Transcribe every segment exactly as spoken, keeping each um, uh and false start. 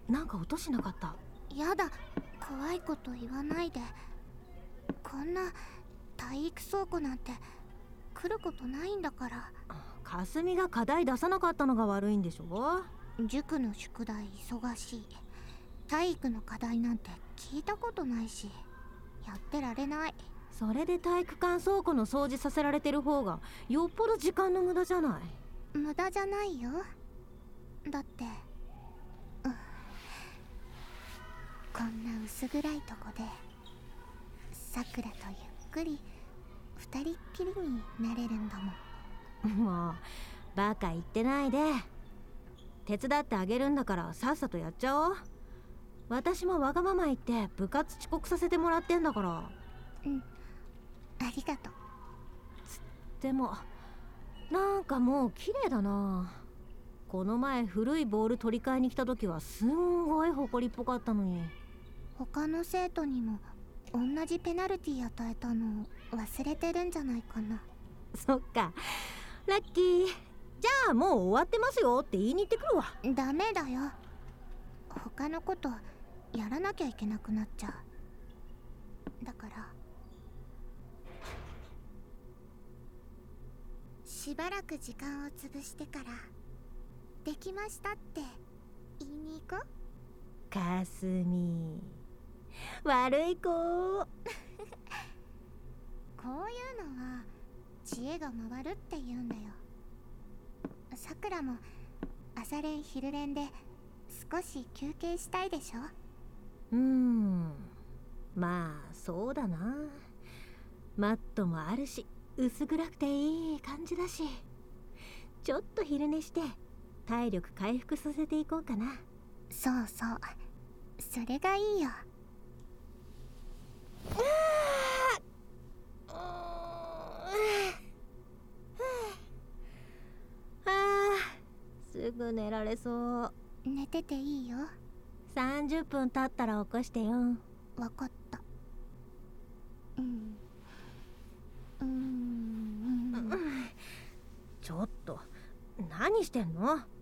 なんか音しなかった？ やだ、怖いこと言わないで。こんな体育倉庫なんて来ることないんだから。 かすみが課題出さなかったのが悪いんでしょ。 塾の宿題忙しい。体育の課題なんて聞いたことないし、やってられない。 それで体育館倉庫の掃除させられてる方がよっぽど時間の無駄じゃない。 無駄じゃないよ。だって、うん、こんな薄暗いとこでさくらとゆっくり二人っきりになれるんだもん。 もうバカ言ってないで。手伝ってあげるんだからさっさとやっちゃおう。私もわがまま言って部活遅刻させてもらってんだから。 うん、ありがとう。 でもなんかもう綺麗だな。この前古いボール取り替えに来た時はすんごい埃っぽかったのに。 他の生徒にも同じペナルティー与えたのを忘れてるんじゃないかな。 そっか、ラッキー。じゃあもう終わってますよって言いに行ってくるわ。 ダメだよ、他のことやらなきゃいけなくなっちゃう。だからしばらく時間を潰してからできましたって言いに行こう。 かすみ、悪い子。こういうのは知恵が回るって言うんだよ。さくらも朝練昼練で少し休憩したいでしょ。 うーん、まあそうだな。マットもあるし薄暗くていい感じだし、ちょっと昼寝して体力回復させていこうかな。 そうそう、それがいいよ。 ああ、すぐ寝られそう。 寝てていいよ。 さんじゅっぷん経ったら起こしてよ。 わかった。うんうんうん、 ちょっと何してんの？ あ、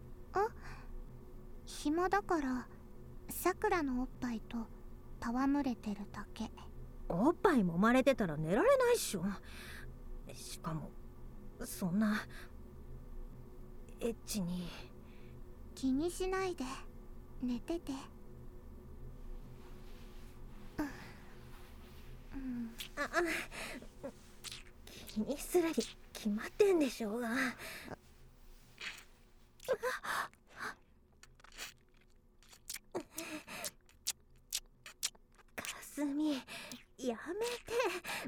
暇だからさくらのおっぱいと戯れてるだけ。 おっぱい揉まれてたら寝られないっしょ。しかもそんなエッチに。 気にしないで寝てて。うん、うん、 あ、気にするに決まってんでしょうが。かすみ、やめて。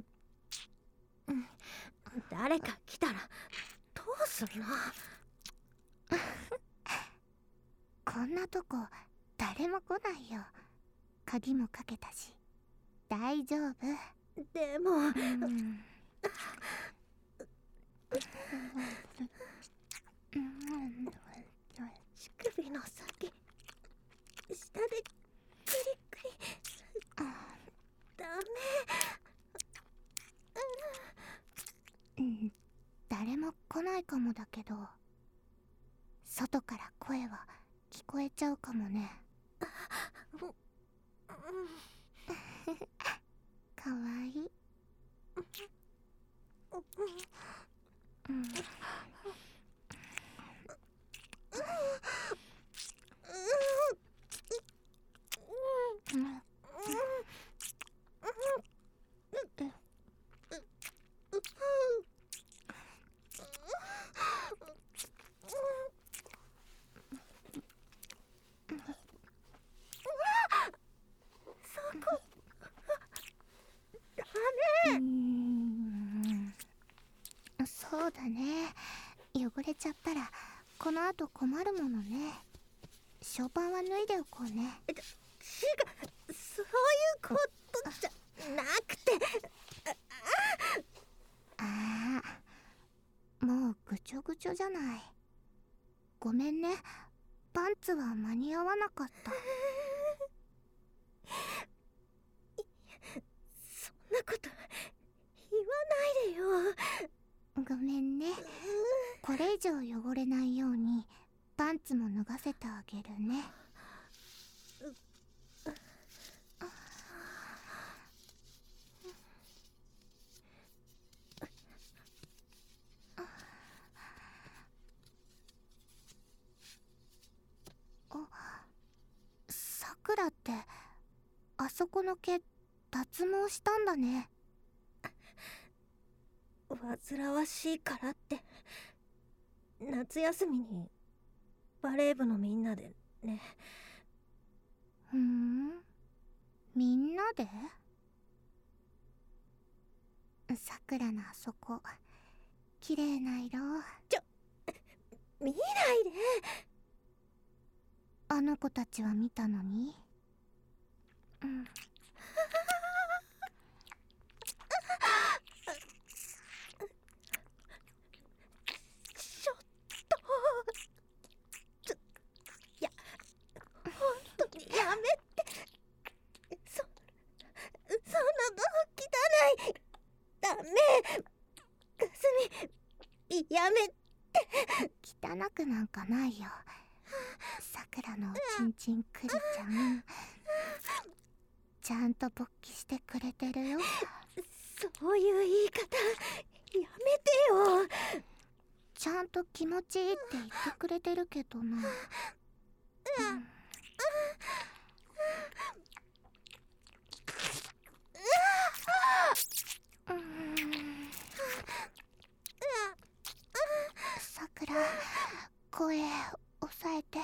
誰か来たらどうするの？ こんなとこ誰も来ないよ。鍵もかけたし大丈夫。 でも、 うん、 乳首の先下でクリクリ。ダメ。うん、誰も来ないかもだけど外から声は聞こえちゃうかもね。かわいい。うん、そうだね。汚れちゃったらこの後困るものね。ショーパンは脱いでおこうね。 違う、そういうことじゃなくて。 ああ、もうぐちょぐちょじゃない。ごめんね、パンツは間に合わなかった。 そんなこと言わないでよ。 ごめんね。これ以上汚れないようにパンツも脱がせてあげるね。 らってあそこの毛脱毛したんだね。 煩わしいからって夏休みにバレー部のみんなでね。 ふーん、みんなで？さくらのあそこ綺麗な色。 ちょ見ないで。 あの子たちは見たのに。うんちょっとちょいや本当にやめて。そそんなの汚い。ダメ。かすみやめて。 汚くなんかないよ。さくらのおちんちんくりちゃん、ちゃんと勃起してくれてるよ。 そういう言い方やめてよ。 ちゃんと気持ちいいって言ってくれてるけどな。うん、さくら、声抑えて。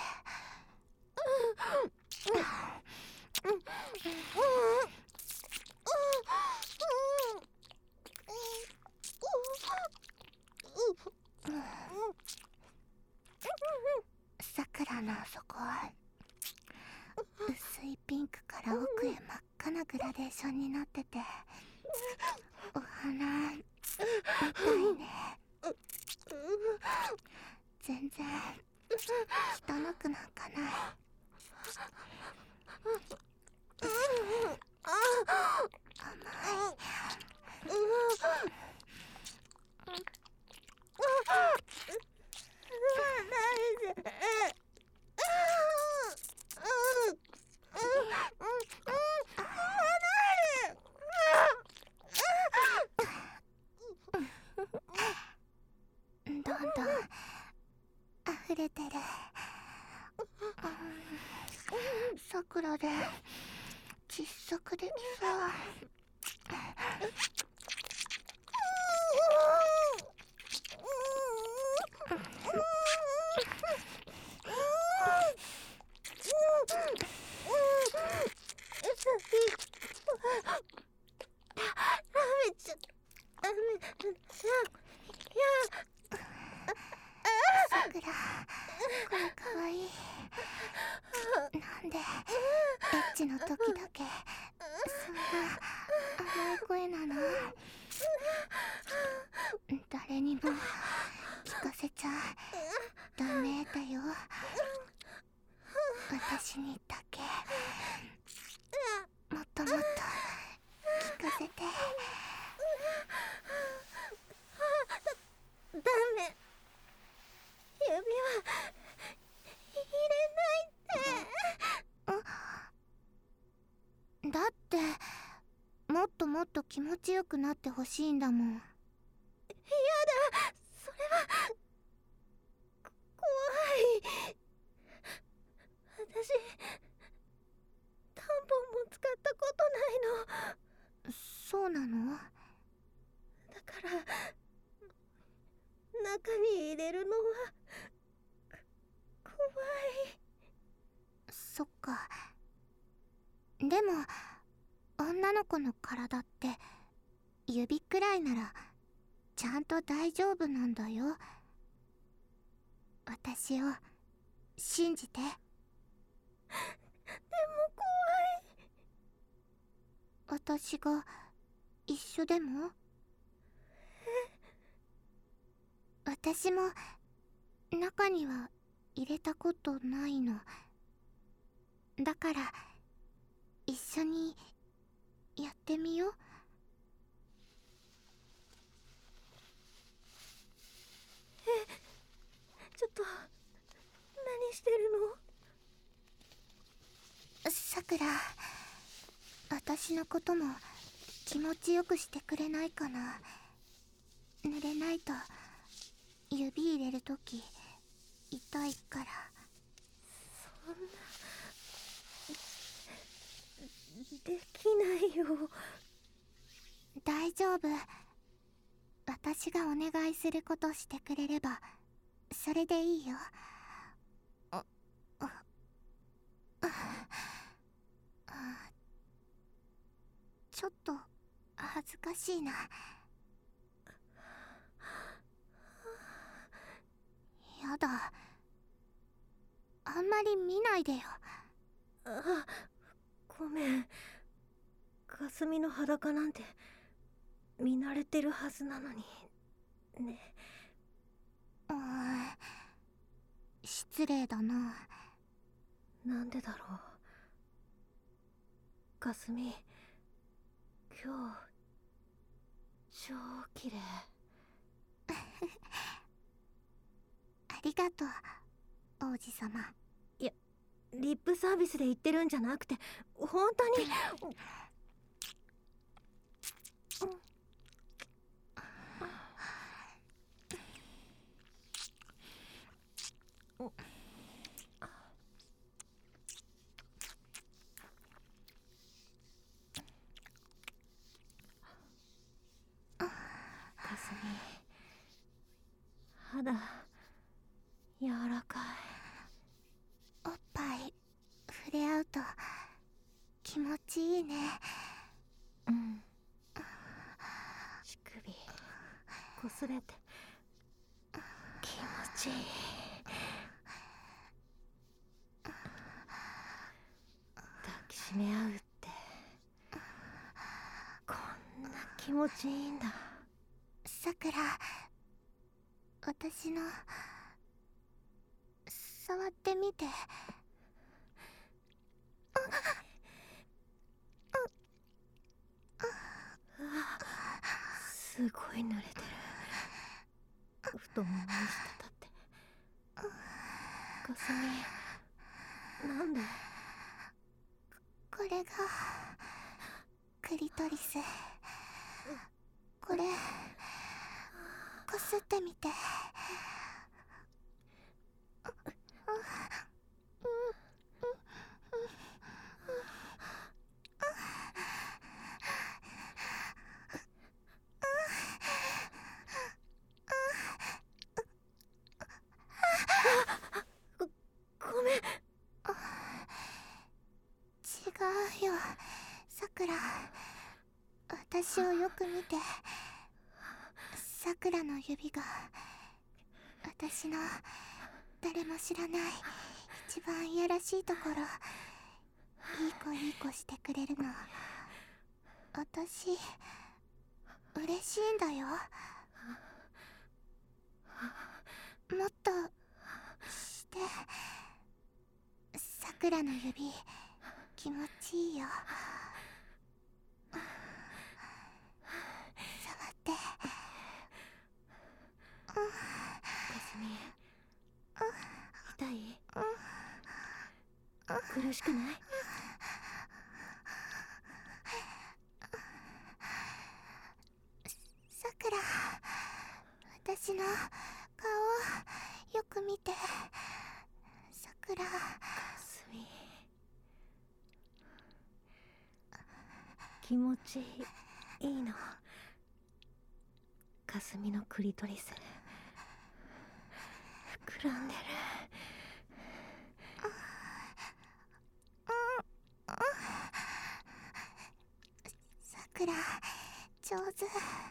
さくらのあそこは薄いピンクから奥へ真っ赤なグラデーションになってて、お花みたいね。全然汚くなんかない。甘い。どんどん溢れてる。さくらで窒息できそう。さくら、これかわいい。なんでエッチの時だけそんな甘い声なの？誰にも聞かせちゃダメだよ。私にだけもっともっと聞かせて。 ダメ。指は入れないで。 だってもっともっと気持ちよくなってほしいんだもん。 やだ、それは怖い。私タンポンも使ったことないの。 そうなの？ だから中に入れるのは怖い。 そっか。でも女の子の体って指くらいならちゃんと大丈夫なんだよ。私を信じて。でも怖い。 私が一緒でも？私も中には入れたことないの。だから一緒にやってみよう。 え、ちょっと何してるの？ さくら、私のことも気持ちよくしてくれないかな。濡れないと指入れるとき痛いから。 そんなできないよ。 大丈夫。私がお願いすることしてくれればそれでいいよ。あああちょっと恥ずかしいな。やだ、あんまり見ないでよ。 あ、ごめん。かすみの裸なんて見慣れてるはずなのにね。 うーん、失礼だな。 なんでだろう。かすみ、今日超綺麗。 ありがとう王子様。 いや、リップサービスで言ってるんじゃなくて本当に。かすみ、肌柔らかい。 おっぱい触れ合うと気持ちいいね。 うん。乳首こすれて気持ちいい。抱きしめ合うってこんな気持ちいいんだ。 さくら、私の触ってみて。 すごい濡れてる。太ももに滴ってかすみ、なんで？ これがクリトリス。これこすってみて。 ごめん。 違うよさくら、私をよく見て。さくらの指が私の誰も知らない一番いやらしいところいい子いい子してくれるの。私嬉しいんだよ。もっとしてさくらの指気持ちいいよ。触って。 かすみ、痛い？苦しくない？ さくら、私の顔よく見て。さくら。 かすみ、気持ちいいの。かすみのクリトリス膨らんでる。 さくら上手。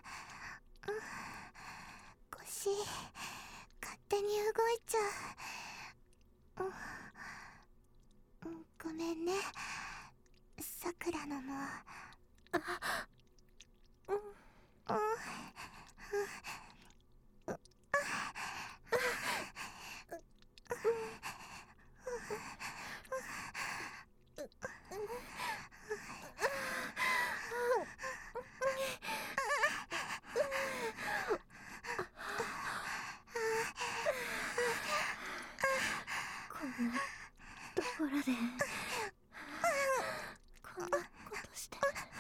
腰勝手に動いちゃう。ごめんねさくらのも。 こんなところでこんなことして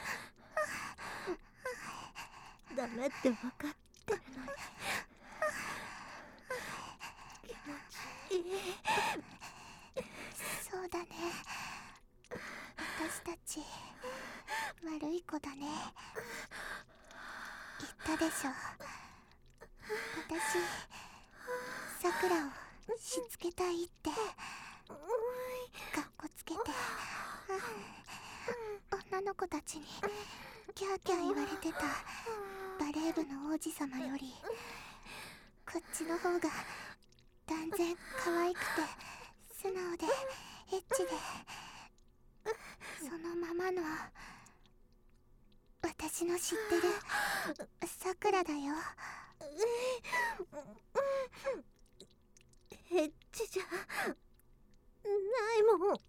ダメって分かってるのに気持ちいい。 そうだね、私たち悪い子だね。言ったでしょ、私さくらをしつけたいって。かっこつけて女の子たちにキャーキャー言われてたバレー部の王子様よりこっちの方が断然可愛くて素直でエッチで、そのままの私の知ってるさくらだよ。 エッチじゃないもん。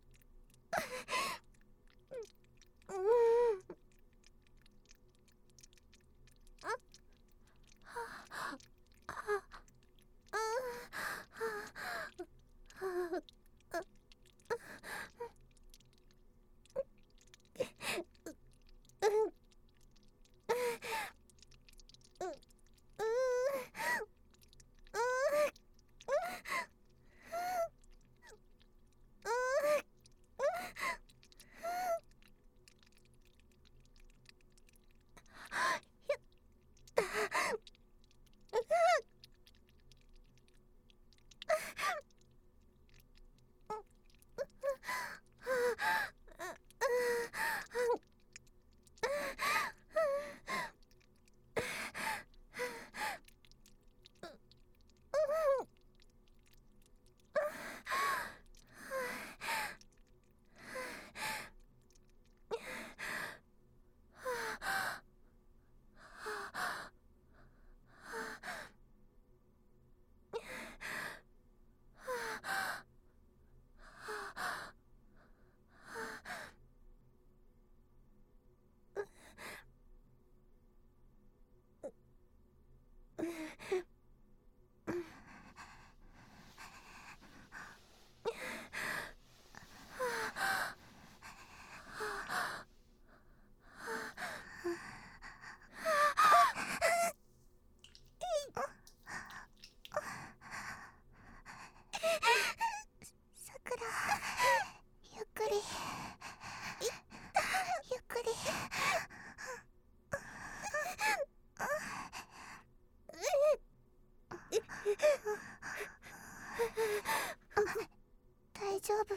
大丈夫？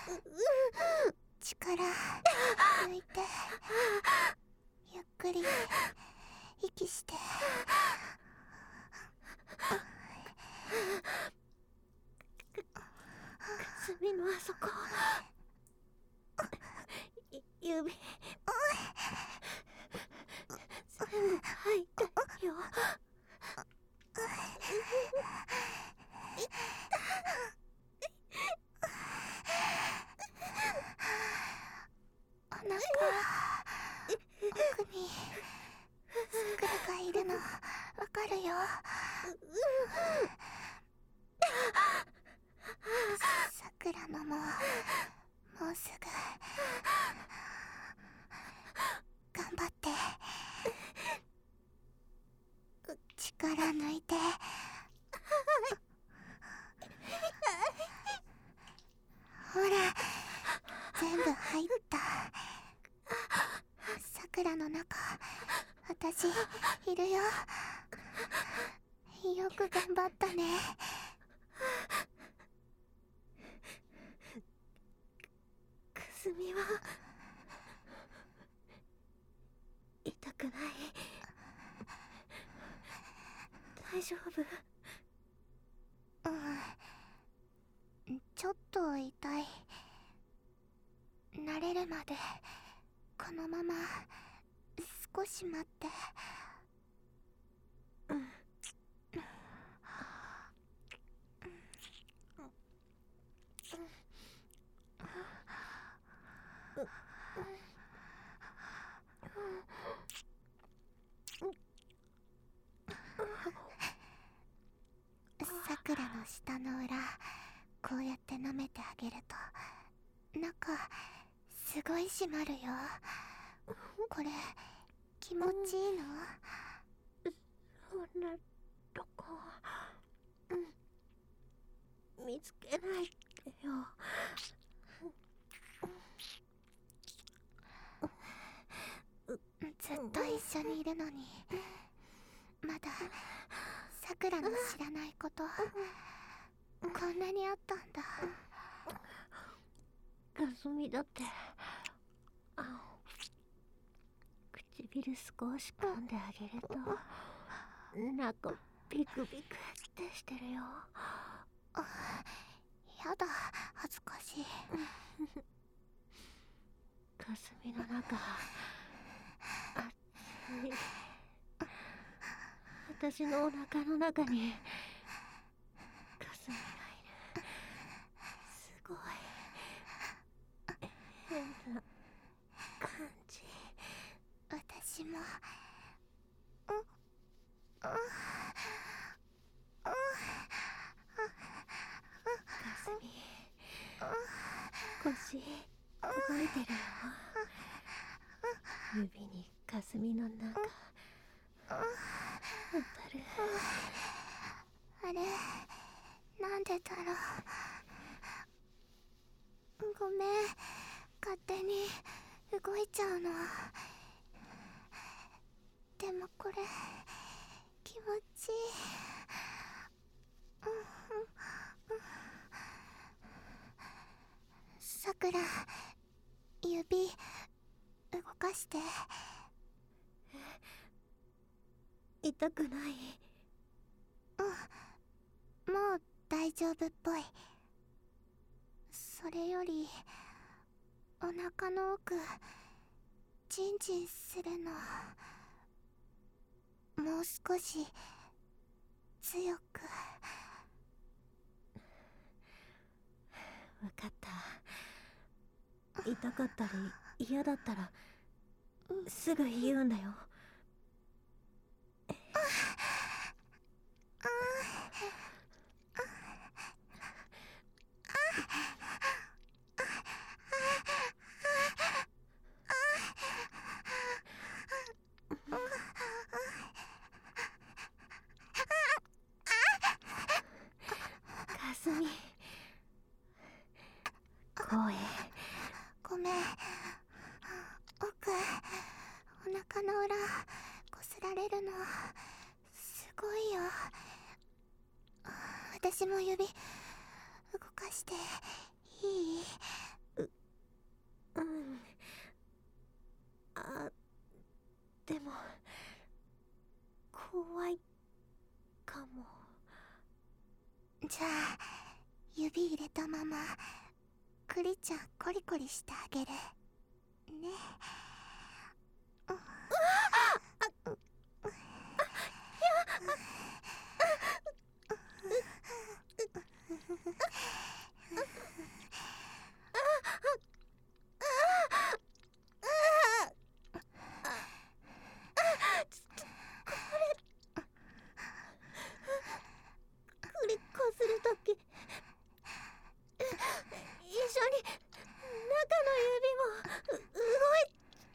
力抜いてゆっくり息して。 霞のあそこ指全部入ったよ。 お腹奥にさくらがいるのわかるよ。さくらのももうすぐ頑張って力抜いて。ほら全部入った。さくらの中私いるよ。よく頑張ったね。 くすみは痛くない？大丈夫？ うん、ちょっと痛い。慣れるまでこのまま少し待って。 うん。 さくらの舌の裏こうやって舐めてあげると中すごい締まるよ。これ気持ちいいの？ そんなとこ、うん、見つけないでよ。 ずっと一緒にいるのにまださくらの知らないことこんなにあったんだ。 かすみだって唇少し噛んであげると中ビクビクってしてるよ。 やだ、恥ずかしい。 かすみの中熱い。私のお腹の中にかすみがいる。すごい変な感じ。 私もううかすみ腰動いてるよ。指にかすみの中当たる。 あれ、なんでだろう。ごめん、勝手に動いちゃうの。でもこれ気持ちいい。さくら、指動かして。 痛くない？ うん、もう大丈夫っぽい。それよりお腹の奥ジンジンするのもう少し強く。 分かった。痛かったり嫌だったらすぐ言うんだよ。かすみ、声。 ごめん、奥お腹の裏こすられるのすごいよ。私も指動かしていい？ う、うんあ、でも怖いかも。 じゃあ指入れたままクリちゃんコリコリしてあげるね。うわっ、 クリこするとき一緒に中の指も動い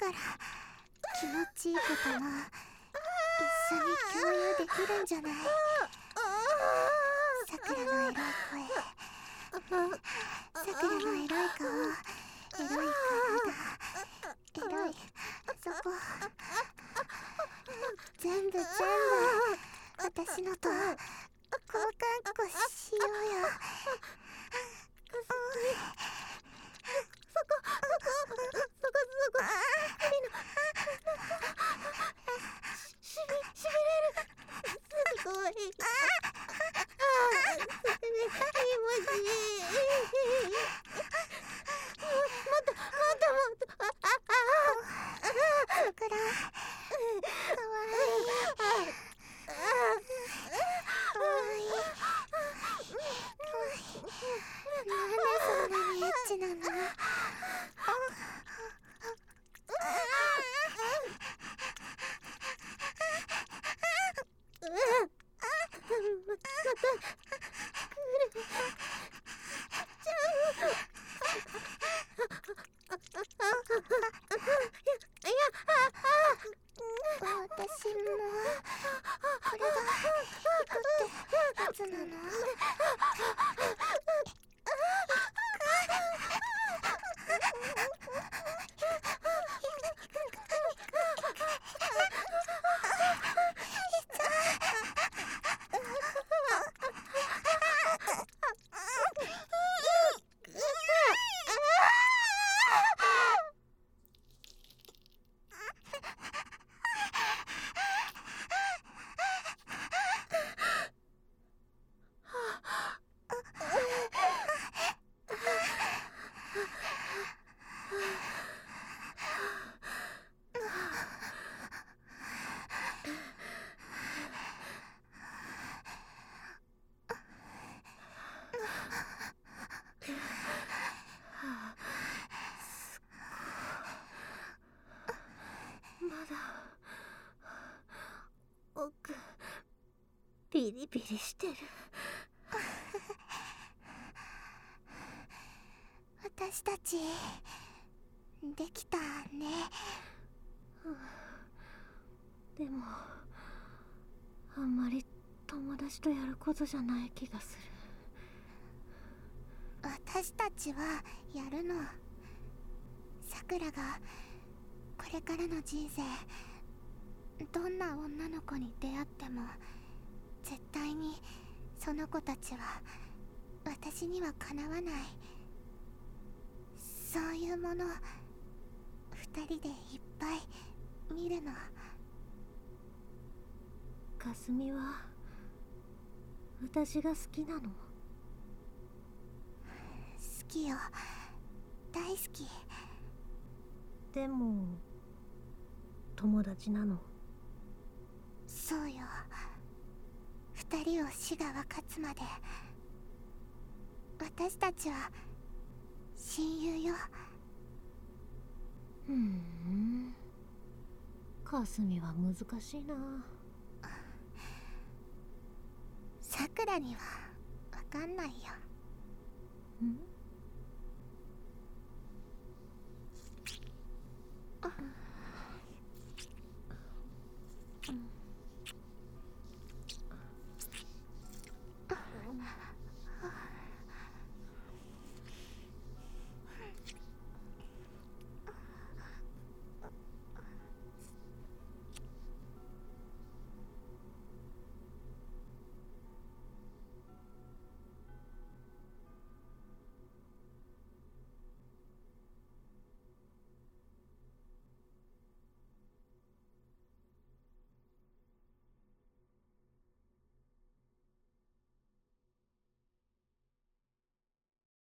から気持ちいいことも一緒に共有できるんじゃない。さくらのエロい声、さくらのエロい顔、エロい体、エロいそこ、全部全部私のと交換っこしようよ。そこそこそこそこししびしびれる。すごい。ああ、それ気持ちいい。もっともっともっと。あああ。さくら、かわいい。かわいい。なんでそんなにエッチなの？私もこれが行くってやつなの？ピリピリしてる。私たちできたね。 でもあんまり友達とやることじゃない気がする。私たちはやるの。さくらがこれからの人生どんな女の子に出会っても絶対にその子たちは私にはかなわない。そういうもの二人でいっぱい見るの。 かすみは私が好きなの？好きよ、大好き。 でも友達なの？ そうよ。二人を死が分かつまで私たちは親友よ。 ふん、かすみは難しいな。 さくらには分かんないよ。 ん？